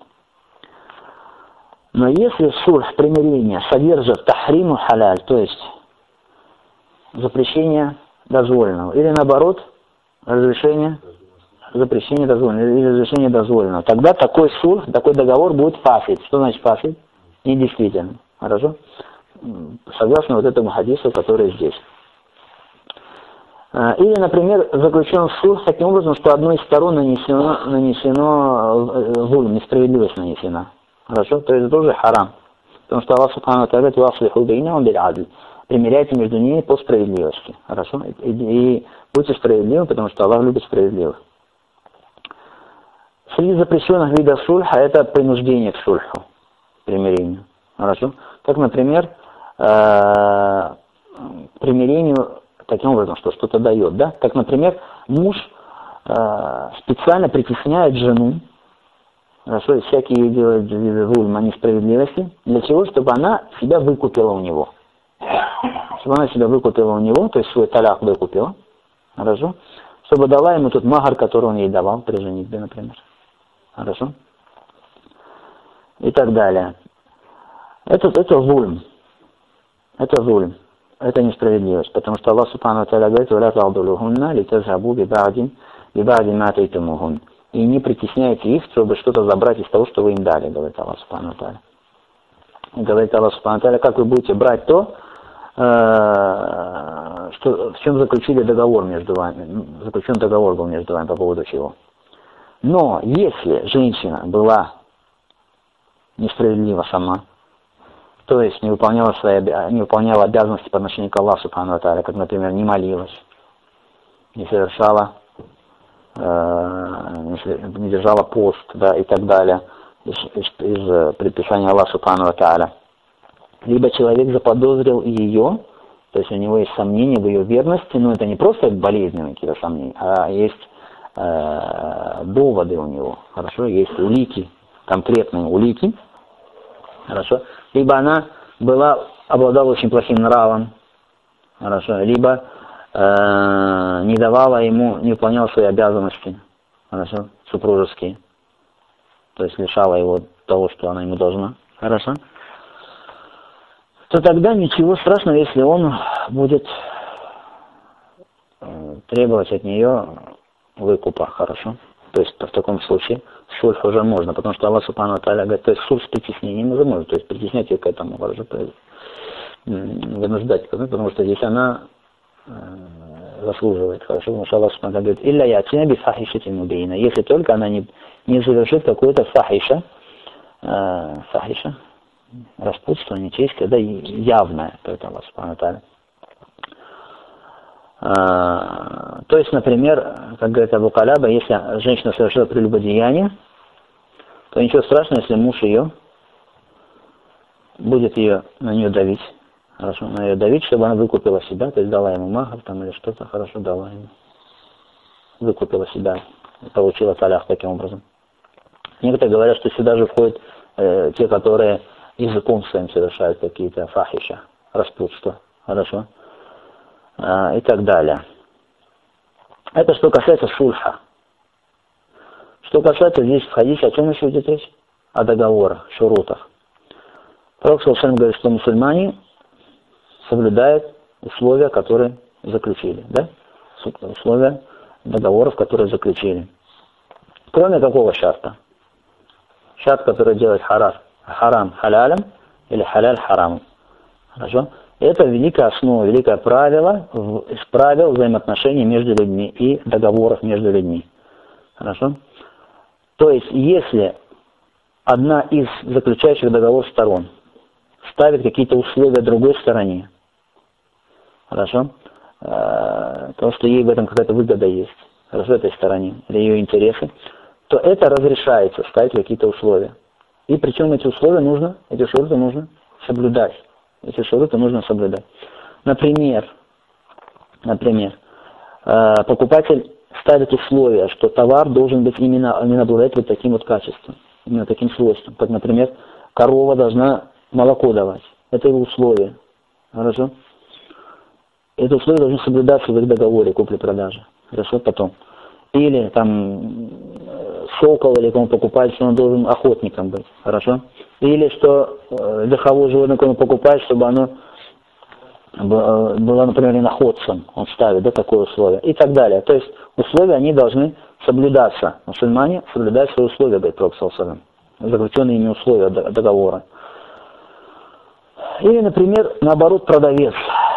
Но если сульх, примирение, содержит тахриму халяль, то есть запрещение дозволенного, или наоборот, запрещение дозволенного, или разрешение дозволенного, тогда такой сульх, такой договор будет фасид. Что значит фасид? Недействительным. Хорошо? Согласно вот этому хадису, который здесь. Или, например, заключен сульх таким образом, что одной из сторон нанесено зульм, несправедливость нанесена. Хорошо? То есть тоже харам. Потому что Аллах Субхану ва Тааля говорит: «Васлиху бейнахум биль адл». Примиряйте между ними по справедливости. Хорошо? И будьте справедливы, потому что Аллах любит справедливых. Среди запрещенных видов сульха это принуждение к сульху, примирению. Хорошо? Как, например, примирению таким образом, что что-то дает, да? Как, например, муж специально притесняет жену, хорошо, и всякие делают виды зульма, несправедливости, для чего? Чтобы она себя выкупила у него. Чтобы она себя выкупила у него, то есть свой талях выкупила, хорошо? Чтобы дала ему тот махар, который он ей давал при женитьбе, например. Хорошо? И так далее. Это зульм. Это зульм. Это несправедливость. Потому что Аллах Субхану ва Тааля говорит: «Валя та'дулухунна литазхабу биба'ди ма атайтумухун». И не притесняйте их, чтобы что-то забрать из того, что вы им дали, говорит Аллах Субхану ва Тааля. И говорит Аллах Субхану ва Тааля: как вы будете брать то, в чем заключили договор между вами, заключен договор был между вами по поводу чего. Но если женщина была несправедлива сама, то есть не выполняла обязанности по отношению к Аллаху Субхану ва Тааля, как, например, не молилась, не совершала, не держала пост, да, и так далее, из предписания Аллаха Субхану ва Тааля. Либо человек заподозрил ее, то есть у него есть сомнения в ее верности, но это не просто болезненные какие-то сомнения, а есть доводы у него, хорошо, есть улики, конкретные улики, хорошо. Либо она была обладала очень плохим нравом, хорошо, либо не давала ему, не выполняла свои обязанности, хорошо, супружеские, то есть лишала его того, что она ему должна, хорошо, то тогда ничего страшного, если он будет требовать от нее выкупа, хорошо. То есть в таком случае сульх уже можно, потому что Аллах Субхану ва Тааля говорит, то есть сульх с притеснением уже можно, то есть притеснять ее к этому, хорошо, вынуждать, потому что здесь она заслуживает, хорошо, потому что Аллах Субхану ва Тааля говорит, «Илля ятина би фахишати мубейна», если только она не совершит какое-то фахиша, распутство, нечестие, да, явное, то это Аллах Субхану ва Тааля. То есть, например, как говорит Абу Каляба, если женщина совершила прелюбодеяние, то ничего страшного, если муж ее будет на нее давить, хорошо, на нее давить, чтобы она выкупила себя, то есть дала ему махр там или что-то, хорошо, дала ему, выкупила себя, получила талях таким образом. Некоторые говорят, что сюда же входят те, которые языком своим совершают какие-то фахиша, распутства, хорошо, и так далее. Это что касается сульха. Что касается здесь в хадисе, о чем еще идет речь? О договорах, шурутах. Пророк ﷺ говорит, что мусульмане соблюдают условия, которые заключили, да? Условия договоров, которые заключили. Кроме какого шарта? Шарт, который делает харам халялем или халяль харамом. Хорошо? Это великая основа, великое правило из правил взаимоотношений между людьми и договоров между людьми. Хорошо? То есть, если одна из заключающих договор сторон ставит какие-то условия другой стороне, хорошо? То, что ей в этом какая-то выгода есть, хорошо, этой стороне, или ее интересы, то это разрешается ставить какие-то условия. И причем эти шуруты нужно соблюдать. Эти шуруты нужно соблюдать. Например, покупатель ставит условия, что товар должен быть именно обладать вот таким вот качеством, именно таким свойством. Как, например, корова должна молоко давать. Это его условие. Хорошо? Это условие должно соблюдаться в их договоре купли-продажи. Хорошо? Потом. Или там сокол, или кому покупает, что он должен охотником быть. Хорошо? Или что верховое животное, кому покупает, чтобы оно было, например, иноходцем. Он ставит, да, такое условие. И так далее. То есть условия, они должны соблюдаться. Мусульмане соблюдают свои условия, говорит Пророк саллаллаху алейхи ва саллям. Заключенные ими условия договора. Или, например, наоборот, продавец.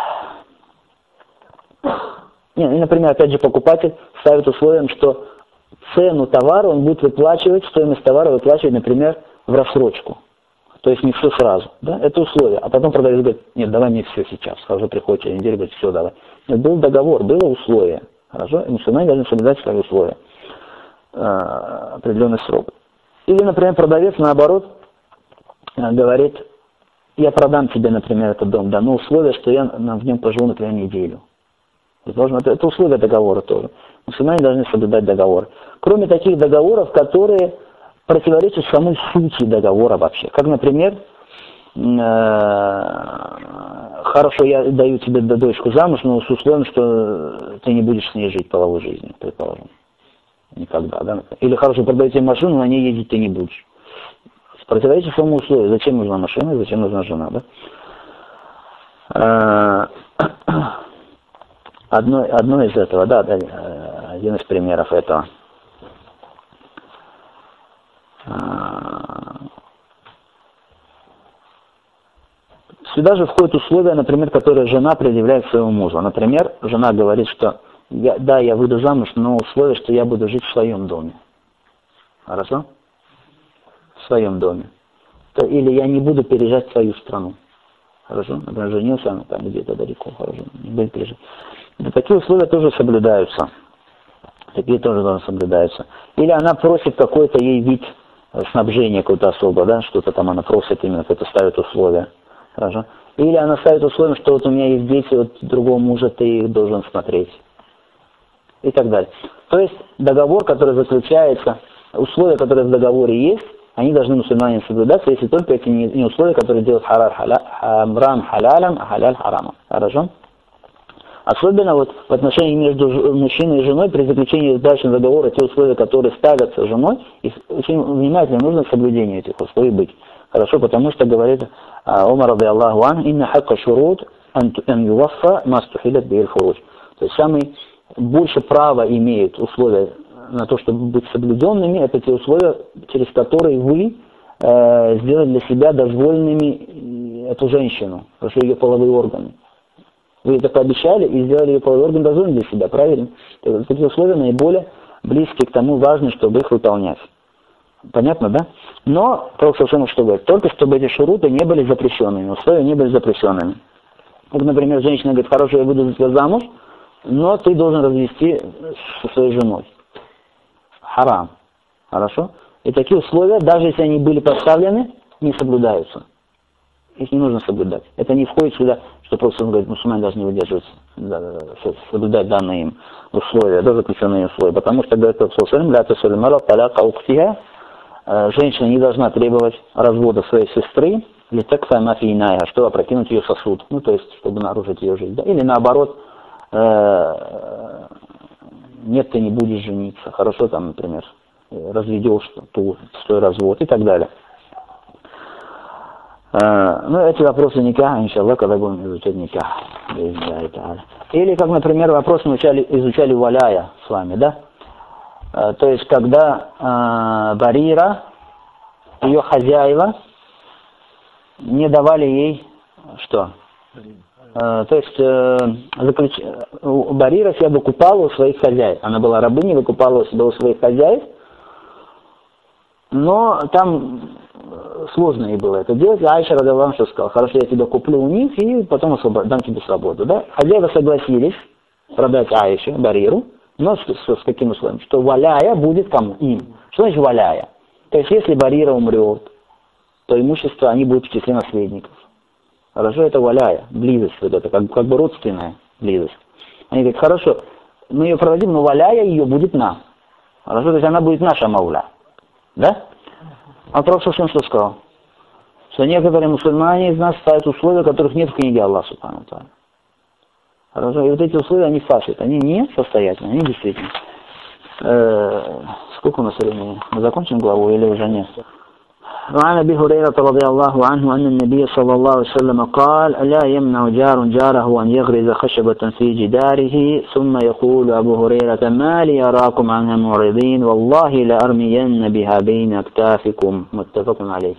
Или, например, опять же, покупатель ставит условием, что цену товара он будет выплачивать, стоимость товара выплачивать, например, в рассрочку. То есть не все сразу. Да? Это условие. А потом продавец говорит, нет, давай мне все сейчас. Хорошо, приходит через неделю, говорит, все, давай. Нет, был договор, было условие. Хорошо? И мусульмане должны соблюдать свои условия. Определенный срок. Или, например, продавец, наоборот, говорит, я продам тебе, например, этот дом, да, но условие, что я в нем поживу, например, неделю. Это условия договора тоже. Мусульмане должны соблюдать договор. Кроме таких договоров, которые противоречат самой сути договора вообще. Как, например, хорошо, я даю тебе дочку замуж, но с условием, что ты не будешь с ней жить половой жизнью, предположим. Никогда, да? Или хорошо, продаю тебе машину, на ней ездить ты не будешь. Противоречит самому условию. Зачем нужна машина, зачем нужна жена, да? Одно из этого, да, один из примеров этого. Сюда же входят условия, например, которые жена предъявляет своему мужу. Например, жена говорит, что я выйду замуж, но условие, что я буду жить в своем доме. Хорошо? В своем доме. Или я не буду переезжать в свою страну. Хорошо? Например, женился, она там где-то далеко, хорошо, не будет переезжать. Такие условия тоже соблюдаются. Такие тоже должны соблюдаются. Или она просит какой-то ей вид снабжения какой-то особо, да, что-то там она просит именно, это ставит условия. Хорошо? Или она ставит условия, что вот у меня есть дети от другого мужа, ты их должен смотреть. И так далее. То есть договор, который заключается, условия, которые в договоре есть, они должны мусульмане соблюдаться, если только эти не условия, которые делают харам халялем, а халяль харамом. Хорошо? Особенно вот в отношении между мужчиной и женой при заключении брачного договора те условия, которые ставятся женой, и очень внимательно нужно к соблюдению этих условий быть. Хорошо, потому что говорит Умар ради Аллаху ан, инна хакка шурут ан юваффа мастухилят биэль фуруж. То есть самый больше права имеют условия на то, чтобы быть соблюденными, это те условия, через которые вы сделали для себя дозволенными эту женщину, хорошо, ее половые органы. Вы это пообещали и сделали ее половой орган дозволенным для себя, правильно? Такие условия наиболее близкие к тому, важно, чтобы их выполнять. Понятно, да? Но, Пророк совершенно что говорит, только чтобы эти шуруты не были запрещенными, условия не были запрещенными. Вот, например, женщина говорит, хорошо, я буду за тебя замуж, но ты должен развести со своей женой. Харам. Хорошо? И такие условия, даже если они были поставлены, не соблюдаются. Их не нужно соблюдать. Это не входит сюда, что просто он говорит, мусульмане должны выдерживать, соблюдать данные им условия, да, заключенные условия. Потому что, говорит женщина не должна требовать развода своей сестры, или так мафийная, чтобы опрокинуть ее сосуд, ну, то есть, чтобы нарушить ее жизнь. Да? Или наоборот, нет, ты не будешь жениться, хорошо, там, например, разведешь свой развод и так далее. Ну, эти вопросы никаха, иншаллах, когда будем изучать никах. Или, как, например, вопрос мы изучали валяя с вами, да? То есть, когда Барира, ее хозяева, не давали ей что? То есть, Барира себя выкупала у своих хозяев. Она была рабыней, выкупала себя у своих хозяев. Но там сложно ей было это делать. Айша радиаллаху что сказала, хорошо, я тебя куплю у них и потом дам тебе свободу. Да? Хозяева согласились продать Айше, Бариру, но с каким условием? Что валяя будет кому? Им. Что значит валяя? То есть, если Барира умрет, то имущество, они будут в числе наследников. Хорошо, это валяя, близость вот это, как бы родственная близость. Они говорят, хорошо, мы ее продадим, но валяя ее будет нам. Хорошо, то есть она будет наша мауля. Да? А Пророк что сказал? Что некоторые мусульмане из нас ставят условия, которых нет в книге Аллаха Субхану Тааля. Хорошо, и вот эти условия, они фасид, они не состоятельны, они действительно. Сколько у нас времени? Мы закончим главу или уже нет? وعن أبي هريرة رضي الله عنه أن النبي صلى الله عليه وسلم قال لا يمنع جار جاره أن يغرز خشبة في جداره ثم يقول أبو هريرة ما لي أراكم عنها معرضين والله لأرمين بها بين أكتافكم متفق عليه.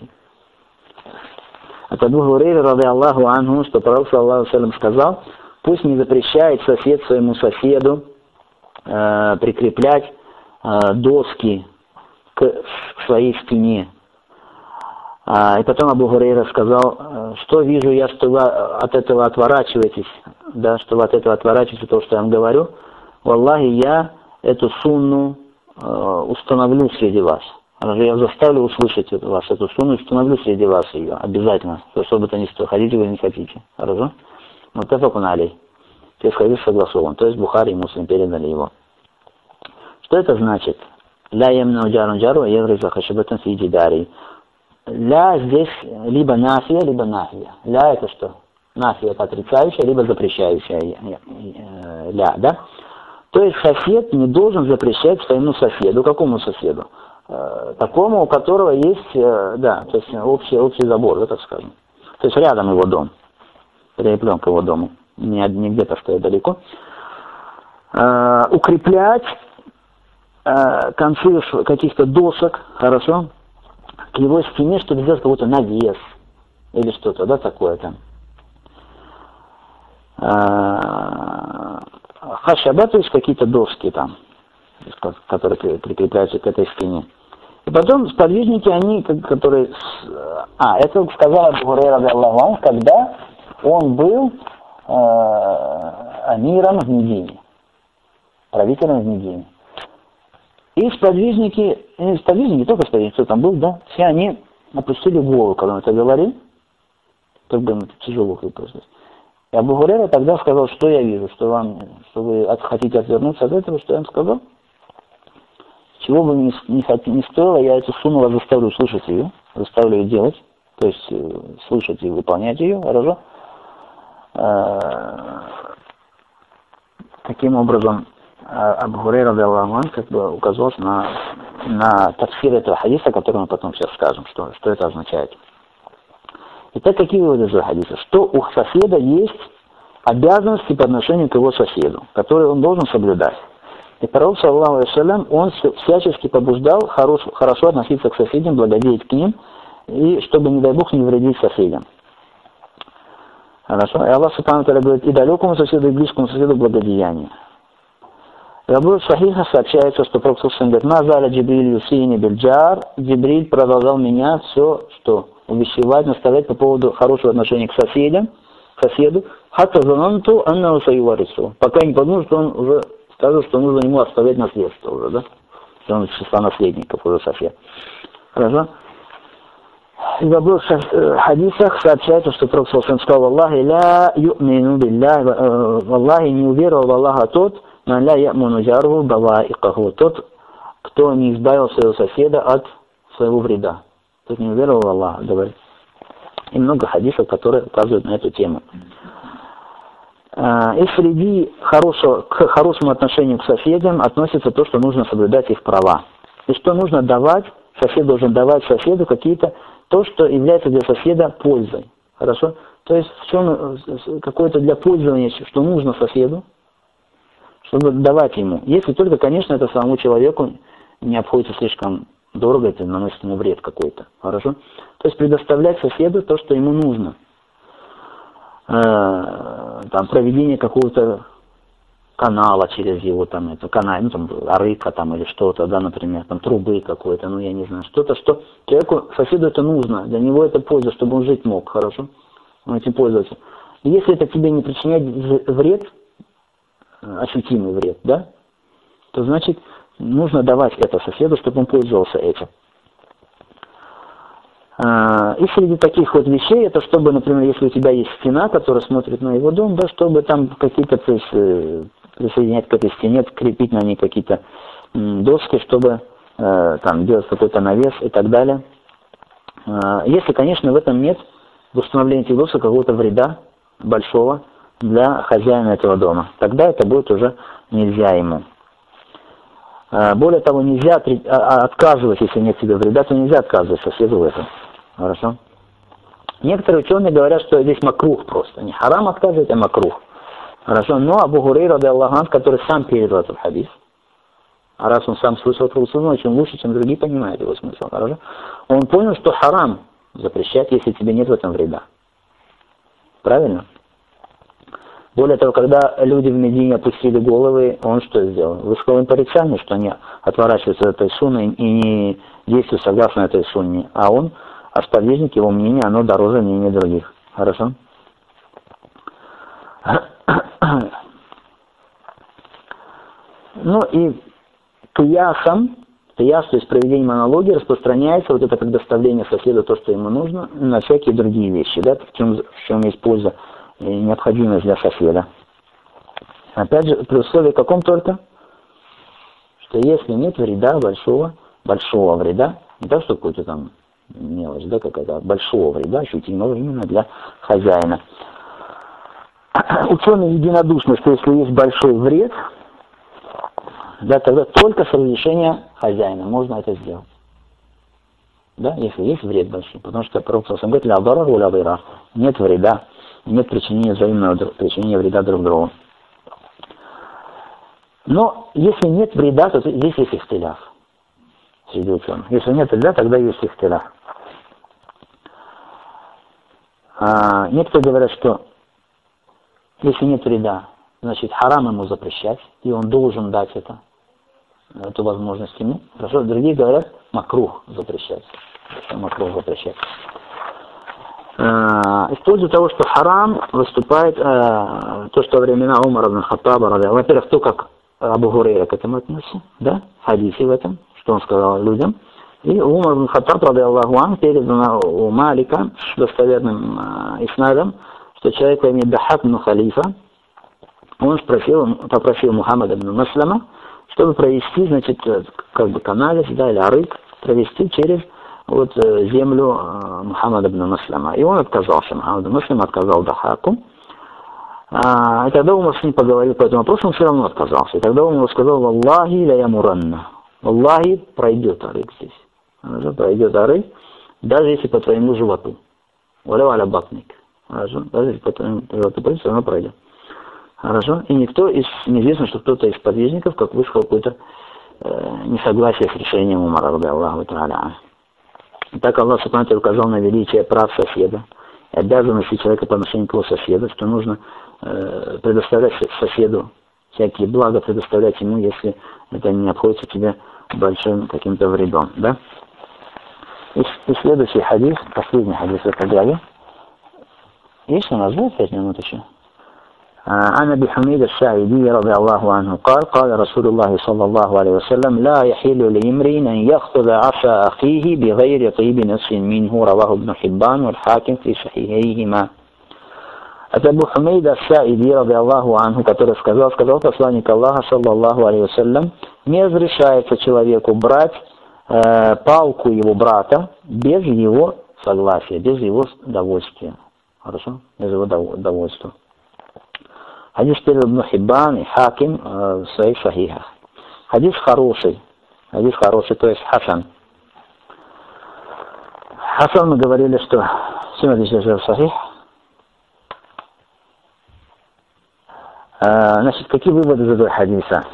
От Абу Хурейры, ради Аллаху анху, что Пророк саллаллаху алейхи ва саллям сказал, пусть не запрещает сосед своему соседу прикреплять доски к своей спине. И потом Абу Хурейра сказал, что вижу я, что вы от этого отворачиваетесь, да, что вы от этого отворачиваетесь, то, что я вам говорю. Валлахи, я эту сунну установлю среди вас. Я заставлю услышать вас эту сунну, установлю среди вас ее, обязательно, что бы то ни стоило, хотите вы или не хотите. Хорошо? Муттафакун алейх. То есть хадис согласован, то есть Бухари и Муслим передали его. Что это значит? Ля ямнау джарун джару, ягриза хашибатан фи джидари. Ля здесь либо нафия, либо нахия. Ля это что? Нафия это отрицающая, либо запрещающая ля, да? То есть сосед не должен запрещать своему соседу. Какому соседу? Такому, у которого есть, да, то есть общий забор, да, так скажем. То есть рядом его дом, прикреплен к его дому, не где-то стоит далеко. Укреплять концы каких-то досок, хорошо, к его стене, чтобы сделать какой-то навес или что-то, да, такое там. Хашаба, то есть какие-то доски там, которые прикрепляются к этой стене. И потом сподвижники, они, которые... это сказал Абу Хурейра, ради Аллаху анху, когда он был амиром в Медине, правителем в Медине. И сподвижники, не только сподвижники, кто там был, да, все они опустили голову, когда он это говорил, как бы тяжело просто. И Абу Хурейра тогда сказал, что я вижу, что вы хотите отвернуться от этого, что я вам сказал. чего бы не стоило, я эту сунну вас заставлю слушать ее, заставлю ее делать, то есть слышать и выполнять ее, хорошо? Таким образом, Абу Хурайра радиаллаху анху как бы указал на тафсир этого хадиса, который мы потом сейчас скажем, что это означает. Итак, какие выводы из хадиса? Что у соседа есть обязанности по отношению к его соседу, которые он должен соблюдать. И пророк, саллаллаху алейхи ва саллям, он всячески побуждал хорошо относиться к соседям, благодеть к ним, и чтобы, не дай Бог, не вредить соседям. Хорошо? И Аллах Субхану ва Тааля говорит, и далекому соседу, и близкому соседу благодеяние. В Абу Сахиха сообщается, что пророк говорит, «Назаля Джибриль Юсини Бельджар». Джибриль продолжал меня все, что увещевать, наставлять по поводу хорошего отношения к соседу, «Хатта зананту анна усаюварису». Пока не подумал, что он уже сказал, что нужно ему оставлять наследство уже, да? Что он из числа наследников уже сосед. Хорошо? И в обоих хадисах сообщается, что пророк сказал, «Аллахи ля ю'мину билляхи», «Аллахи не уверовал в Аллаха тот, «Ман ля я'муну джаруху баваикаху», тот, кто не избавил своего соседа от своего вреда. Тот не уверовал в Аллаха, говорит. И много хадисов, которые указывают на эту тему. И среди к хорошему отношению к соседям относится то, что нужно соблюдать их права. И что нужно давать, сосед должен давать соседу какие-то, то, что является для соседа пользой. Хорошо? То есть в чем какое-то для пользования, что нужно соседу, чтобы давать ему. Если только, конечно, это самому человеку не обходится слишком дорого, это наносит ему вред какой-то. Хорошо? То есть предоставлять соседу то, что ему нужно. Там проведение какого-то канала через его там это канал, ну там арыка там или что-то, да, например, там трубы какой-то, ну я не знаю, что-то, что человеку, соседу это нужно, для него это польза, чтобы он жить мог, хорошо? Он этим пользуется. И если это тебе не причиняет вред, ощутимый вред, да, то значит нужно давать это соседу, чтобы он пользовался этим. И среди таких вот вещей, это чтобы, например, если у тебя есть стена, которая смотрит на его дом, да, чтобы там какие-то присоединять к этой стене, крепить на ней какие-то доски, чтобы там делать какой-то навес и так далее. Если, конечно, в этом нет в установлении этих досок какого-то вреда большого для хозяина этого дома, тогда это будет уже нельзя ему. Более того, нельзя отказывать, если нет тебе вреда, то нельзя отказывать соседу в этом. Хорошо? Некоторые ученые говорят, что здесь макрух просто. Не харам отказывать, а макрух. Хорошо? Но Абу Хурайра радиаллаху анху, который сам передал этот хадис, а раз он сам слышал от Расула, очень лучше, чем другие понимают его смысл. Хорошо? Он понял, что харам запрещать, если тебе нет в этом вреда. Правильно? Более того, когда люди в Медине опустили головы, он что сделал? Высказал им порицание, что они отворачиваются от этой сунны и не действуют согласно этой сунне. А он, сподвижник, его мнение, оно дороже мнения других. Хорошо? Ну и кияс, то есть проведением аналогии, распространяется вот это как доставление соседу то, что ему нужно, на всякие другие вещи, да, в чем есть польза и необходимость для соседа. Опять же, при условии каком только, что если нет вреда большого вреда, не так, что какой-то там мелочь, да, какая-то большого вреда, ощутимого именно для хозяина. Ученые единодушны, что если есть большой вред, да, тогда только с разрешения хозяина можно это сделать. Да, если есть вред большой. Потому что пророк говорит, нет вреда, нет причинения вреда друг другу. Но если нет вреда, то здесь есть ихтиляф среди ученых. Если нет вреда, тогда есть ихтиляф. Некоторые говорят, что если нет вреда, значит харам ему запрещать, и он должен дать эту возможность ему. Хорошо, другие говорят, макрух запрещать. Макрух запрещать. В пользу того, что харам выступает, то, что во времена Умара ибн Хаттаба, во-первых, то, как Абу Хурайра к этому относится, да, в хадисе в этом, что он сказал людям. И Умар ибн Хаттаб, радиаллаху анху, передано у Малика с достоверным иснадом, что человек по имени Дахак ибн Халифа, он попросил Мухаммада ибн Маслама, чтобы провести, значит, как бы каналис, да, или арык, провести через вот землю Мухаммада ибн Муслима. И он отказался, Мухаммад ибн Муслим отказал Дахаку. И тогда Умар с ним поговорил по этому вопросу, он все равно отказался. И тогда Умар сказал: «Валлахи ля ямуранна». Валлахи, пройдет арык здесь. Пройдет арык, даже если по твоему животу. Валя валя батник. Хорошо? Даже если по твоему животу пройдет, все равно пройдет. Хорошо? И никто неизвестно, что кто-то из подвижников, как высказал какое-то несогласие с решением Умара, ради Аллаху та'аля. Так Аллах субхану ва тааля указал на величие прав соседа и обязанности человека по отношению к его соседу, что нужно предоставлять соседу всякие блага, предоставлять ему, если это не обходится тебе большим каким-то вредом. Да? И следующий хадис, последний хадис в этой главе. Есть у нас, да, 5 минут еще? عن أبي حميد الساعدي رضي الله عنه قال قال رسول الله صلى الله عليه وسلم لا يحل لامرئ أن يأخذ عصا أخيه بغير طيب نصف منه رواه ابن حبان والحاكم في صحيحيهما. Это Абу Хумейд ас-Саиди, ради Аллаху анху, который сказал посланник Аллаха, саллаллаху алейхи вассалям, не разрешается человеку брать палку его брата без его согласия, без его довольствия. Хорошо? Без его довольства. Хадис передал Ибн Хиббан и Хаким в своих сахихах. Хадис хороший, то есть хасан. Хасан мы говорили, что 70 сахих. Значит, какие выводы из этого хадиса?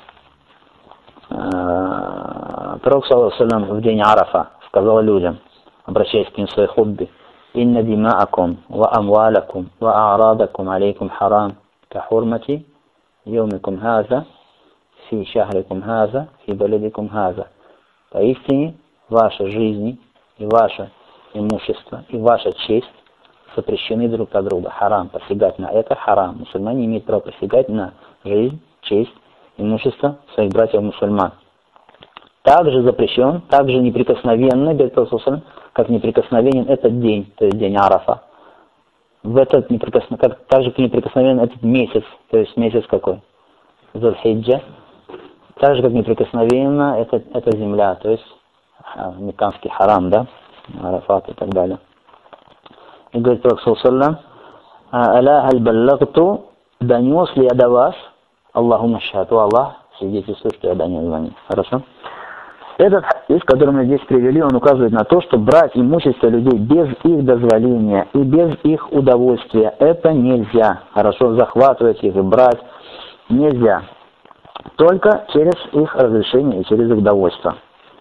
Пророк, саллаллаху алейхи ва саллям, в день Арафа сказал людям, обращаясь к ним в своей хутбе: «Инна димаакум ва амвалакум ва аарадакум алейкум харам кахурмати йомикум хаза фи шахрикум хаза фи баладикум хаза». Поистине, ваши жизни и ваше имущество и ваша честь запрещены друг от друга. Харам, посягать на это харам. Мусульмане имеют право посягать на жизнь, честь, имущество своих братьев-мусульман. Также запрещен, также неприкосновенно, как неприкосновенен этот день, то есть день Арафа. В этот также неприкосновенен этот месяц, то есть месяц какой? Зуль-Хиджа. Так же, как неприкосновенна эта земля, то есть мекканский харам, да, Арафат и так далее. И говорит Пророк, саллаллаху аля халь баллагту, донес ли я до вас? Аллахумма шахаду, Аллах свидетельствует, что я донес до них. Хорошо? Этот хадис, который мы здесь привели, он указывает на то, что брать имущество людей без их дозволения и без их удовольствия, это нельзя. Хорошо, захватывать их и брать нельзя. Только через их разрешение и через их довольство.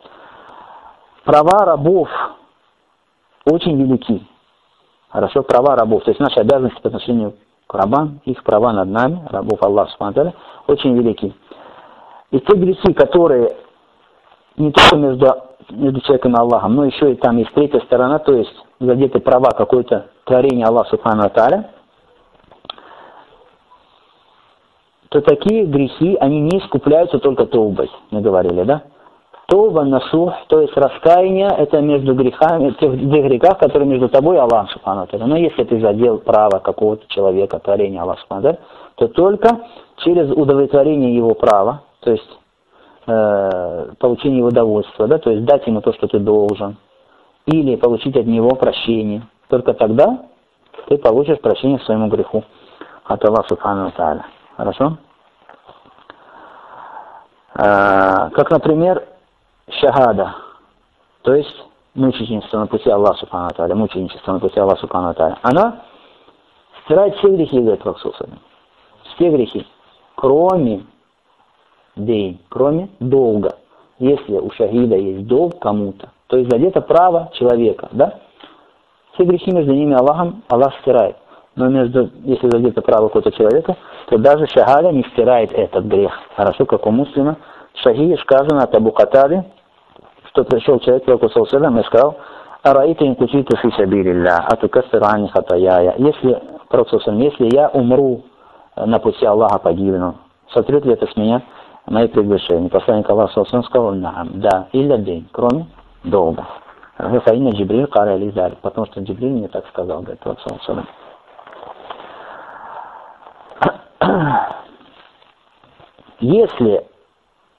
Права рабов очень велики. Хорошо, права рабов, то есть наши обязанности по отношению к рабам, их права над нами, рабов Аллаха субхану ва тааля, очень велики. И те грехи, которые не только между человеком и Аллахом, но еще и там есть третья сторона, то есть задеты права какое-то творение Аллаха субхану ва тааля, то такие грехи, они не искупляются только таубой, мы говорили, да? Тауба насух, то есть раскаяние, это между грехами, в тех грехах, которые между тобой и Аллахом субхану ва тааля. Но если ты задел право какого-то человека, творения Аллаха субхану ва тааля, то только через удовлетворение его права, то есть получение его довольства, да, то есть дать ему то, что ты должен, или получить от него прощение. Только тогда ты получишь прощение своему греху от Аллаха субхану ва тааля. Хорошо? Как, например, шахада, то есть мученичество на пути Аллаха субхану ва тааля, мученичество на пути Аллаха субхану ва тааля, она стирает все грехи, говорит Пророк саллаллаху алейхи ва саллям. Все грехи, кроме долга. Если у шахида есть долг кому-то, то есть задето право человека, да? Все грехи между ними Аллах стирает. Но если задето право какого-то человека, то даже шахада не стирает этот грех. Хорошо, как у муслима. В шахиде сказано от Абу Катады, что пришел человек к Пророку саллаллаху алейхи ва саллям и сказал: «Араита ин кутиту фи сабилилля, атукассир анни хатаяя». Если, Пророк саллаллаху алейхи ва саллям, если я умру на пути Аллаха, погибну, сотрет ли это с меня мои прегрешения? Посланник Аллаха саллаллаху алейхи ва саллям сказал: «Наам, да, илля день, кроме долга». Фаинна Джибриль кара лизаль, потому что Джибриль мне так сказал, говорит Пророк саллаллаху алейхи ва саллям. Если